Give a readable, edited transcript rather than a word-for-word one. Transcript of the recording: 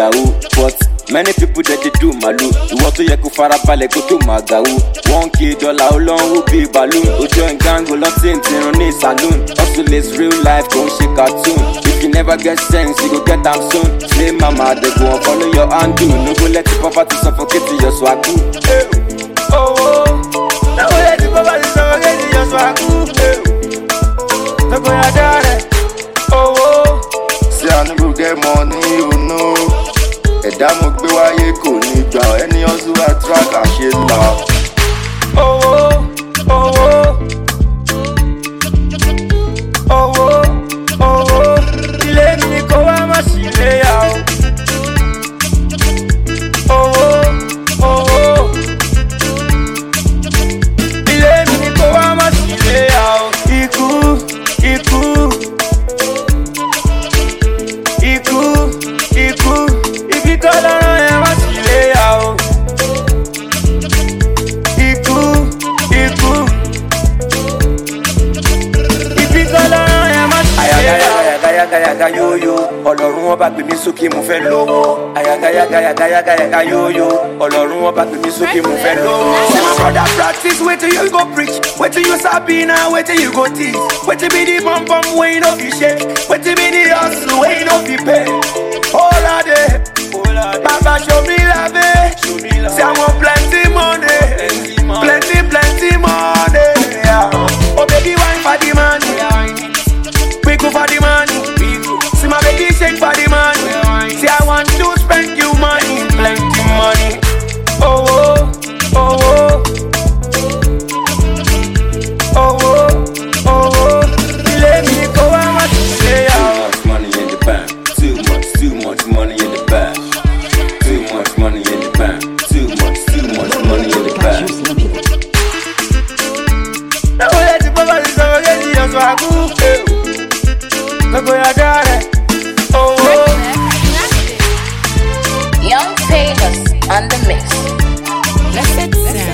yahoo. But many people that they do malu. You want to yaku farabale go to magawu. $1K ó lọ́n be balloon. Ojo and gang go lot in ní saloon. Hustle is real life, don't shake cartoon. If you never get sense, you go get them soon. Say mama, they go and follow your handle. No go let the poverty suffocate your swagoo. Oh, oh, no go let the poverty suffocate your swagoo. No go let that. Oh, oh, say I no go get money, you know. Ẹ̀dá mo gbé wáyé kò ní gbà ẹni hustle attract àṣẹ là. Oh, oh, oh, oh. Oh, oh, oh, oh. Ilé mi kò wá má sí ilé yá o. Oh, oh, oh, oh. Ilé mi kò wá má sí ilé yá o. Ikú, ikú. Ikú, ikú. Ibi tó lọ́rọ̀ yẹn má sí ilé yá o. Ikú, ikú. Ibi tó lọ́rọ̀ yẹn má sí ilé yá o. Ayagayaga yo-yo, Ọlọ́run wọn bá gbé mi sókè mo fẹ́ lówó. Ayagayaga yo-yo, Ọlọ́run wọn bá gbé mi sókè mo fẹ́ lówó. See my brother practice, wait till you go preach. Wait till you sabi now, wait till you go teach. Wait till be the bum wey no fit shake. Wait till be the hustle wey no fit pay. All day, Baba show me love. Say I want plenty money, plenty money. Yeah. Oh baby, wine for the money, we go for the money. See my baby shake for the money. Say I want to spend you money, plenty money. Oh oh, oh oh, oh oh, oh oh. Let me go and watch you say Too much money in the bank. Too much money in the bank. Too much money in the bank. Too much money in the bank. now let the bubble is over get you so I go. Go ya dare. Oh oh. Young Famous on the mix. Let's